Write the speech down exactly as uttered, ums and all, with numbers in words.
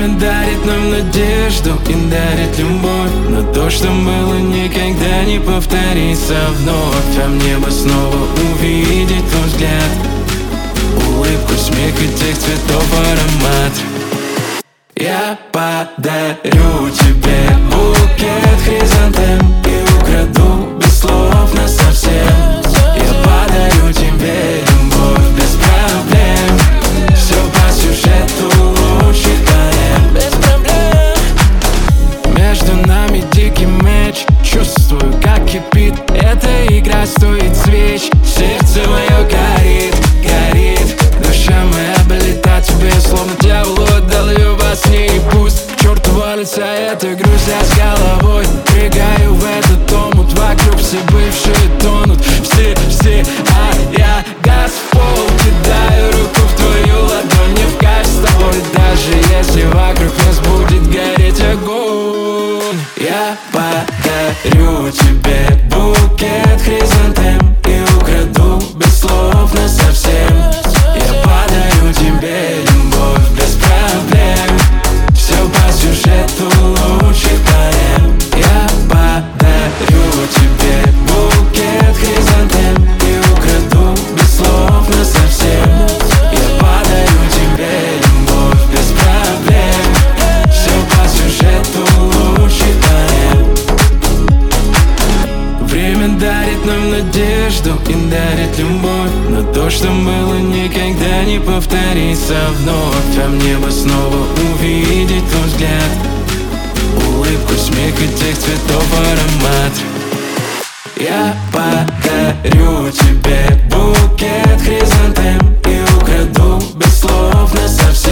Время дарит нам надежду и дарит любовь, но то, что было, никогда не повторится вновь. А мне бы снова увидеть твой взгляд, улыбку, смех и тех цветов аромат. Я подарю тебе букет хризантем и украду без слов насовсем. Я подарю тебе любовь без проблем, все по сюжету лучших поэм. Без проблем. Между нами дикий мяч, чувствую, как кипит эта игра, стоит свеч. Сердце мое горит, горит, душа моя болит тебе, словно дьяволу отдал ее во сне. И пусть к черту валится эта грусть, я с головой прыгаю в этот омут. Вокруг все бывшие тонут, все, все, а я газ в пол кидаю, руку в твою ладонь, не в кайф с тобой. Даже если вокруг нас будет гореть огонь. Я подарю тебе букет хризантем и украду без слов насовсем. Я подарю тебе любовь без проблем, все по сюжету лучших поэм. Я подарю тебе букет хризантем и украду без слов насовсем. Я подарю тебе любовь без проблем, все по сюжету лучших поэм. Время дарит нам надежду и дарит любовь, но то, что было, никогда не повторится вновь. А мне бы снова увидеть твой взгляд, улыбку, смех и тех цветов аромат. Я подарю тебе букет хризантем и украду без слов насовсем.